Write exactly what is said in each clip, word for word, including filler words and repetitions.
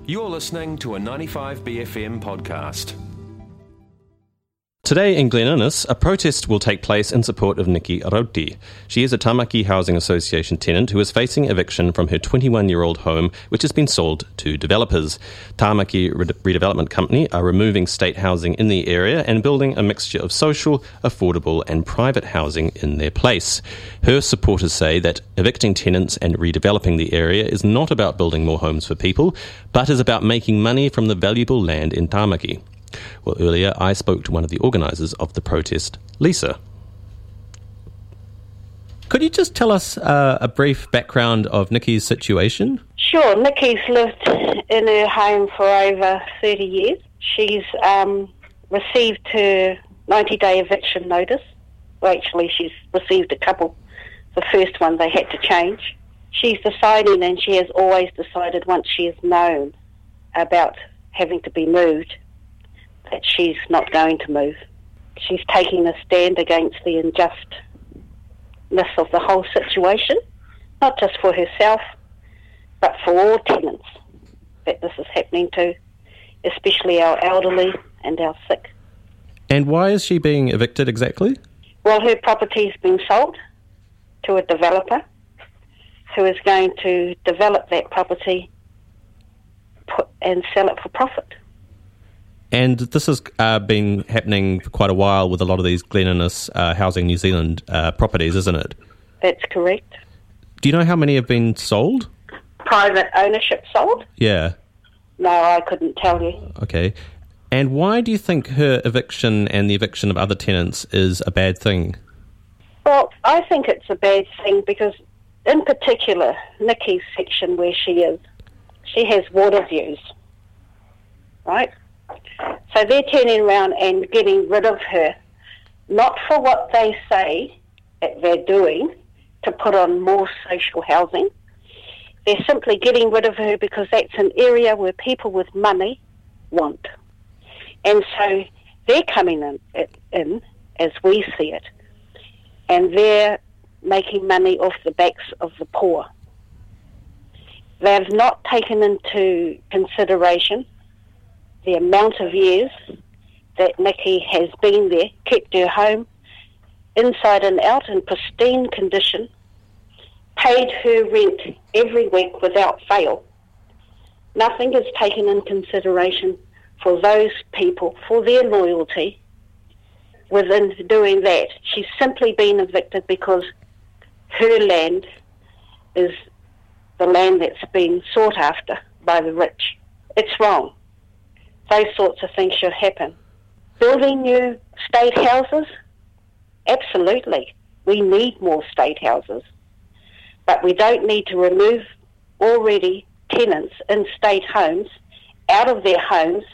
You're listening to a ninety-five B F M podcast. Today in Glen Innes, a protest will take place in support of Nikki Rauti. She is a Tamaki Housing Association tenant who is facing eviction from her twenty-one-year-old home, which has been sold to developers. Tamaki Redevelopment Company are removing state housing in the area and building a mixture of social, affordable and private housing in their place. Her supporters say that evicting tenants and redeveloping the area is not about building more homes for people, but is about making money from the valuable land in Tamaki. Well, earlier I spoke to one of the organisers of the protest, Lisa. Could you just tell us uh, a brief background of Nikki's situation? Sure. Nikki's lived in her home for over thirty years. She's um, received her ninety-day eviction notice. Well, actually, she's received a couple. The first one they had to change. She's deciding, and she has always decided once she has known about having to be moved, that she's not going to move. She's taking a stand against the injustice of the whole situation, not just for herself, but for all tenants that this is happening to, especially our elderly and our sick. And why is she being evicted exactly? Well, her property's been sold to a developer who is going to develop that property put, and sell it for profit. And this has uh, been happening for quite a while with a lot of these Glen Innes uh, Housing New Zealand uh, properties, isn't it? That's correct. Do you know how many have been sold? Private ownership sold? Yeah. No, I couldn't tell you. Okay. And why do you think her eviction and the eviction of other tenants is a bad thing? Well, I think it's a bad thing because, in particular, Nikki's section where she is, she has water views, right? So they're turning around and getting rid of her, not for what they say that they're doing, to put on more social housing. They're simply getting rid of her because that's an area where people with money want. And so they're coming in, in as we see it, and they're making money off the backs of the poor. They've not taken into consideration the amount of years that Nikki has been there, kept her home inside and out in pristine condition, paid her rent every week without fail. Nothing is taken in consideration for those people, for their loyalty within doing that. She's simply been evicted because her land is the land that's being sought after by the rich. It's wrong. Those sorts of things should happen. Building new state houses? Absolutely. We need more state houses. But we don't need to remove already tenants in state homes out of their homes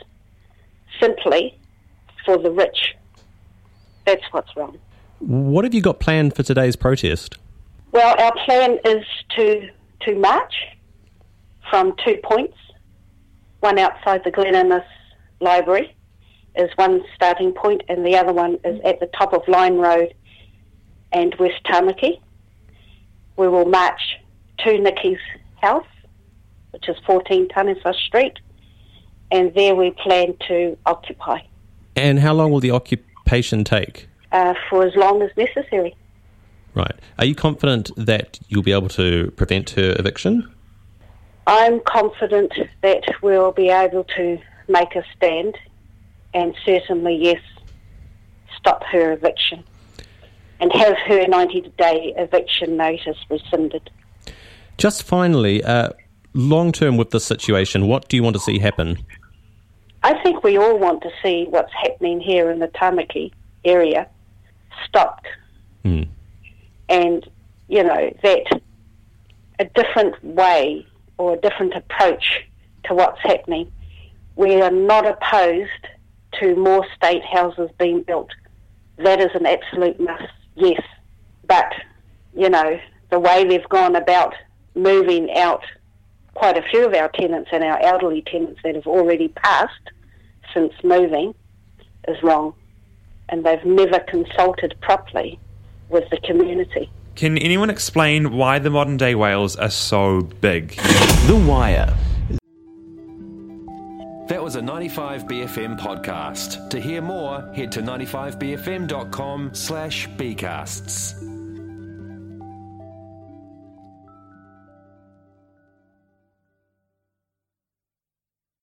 simply for the rich. That's what's wrong. What have you got planned for today's protest? Well, our plan is to, to march from two points. One outside the Glen Innes Library is one starting point, and the other one is at the top of Line Road and West Tamaki. We will march to Nikki's house, which is fourteen Taniwha Street, and there we plan to occupy. And how long will the occupation take? Uh, for as long as necessary. Right. Are you confident that you'll be able to prevent her eviction? I'm confident that we'll be able to make a stand and certainly, yes, stop her eviction and have her ninety-day eviction notice rescinded. Just finally, uh, long-term with this situation, what do you want to see happen? I think we all want to see what's happening here in the Tamaki area stopped. Hmm. And, you know, that a different way or a different approach to what's happening. We are not opposed to more state houses being built. That is an absolute must, yes. But, you know, the way they've gone about moving out quite a few of our tenants and our elderly tenants that have already passed since moving is wrong. And they've never consulted properly with the community. Can anyone explain why the modern day whales are so big? The Wire. That was a ninety-five B F M podcast. To hear more, head to ninety-five b f m dot com slash bcasts.